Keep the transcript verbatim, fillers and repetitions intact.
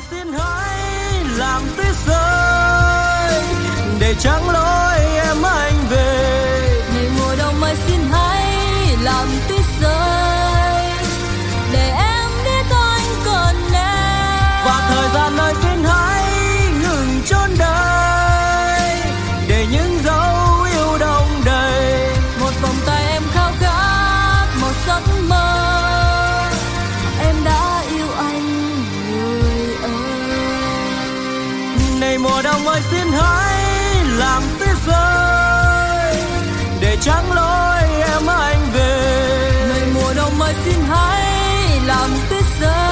xin hãy làm tuyết rơi để trắng lối em anh về. Này mùa đông ơi xin hãy làm tuyết rơi để em biết anh còn em. Và thời gian ơi xin hãy ngừng chốn đây để những dấu yêu đông đầy. Một vòng tay em khao khát một giấc mơ, em đã yêu anh người ơi. Này mùa đông ơi xin hãy làm tuyết rơi để trắng lối em anh về. Này mùa đông ơi xin hãy làm tuyết rơi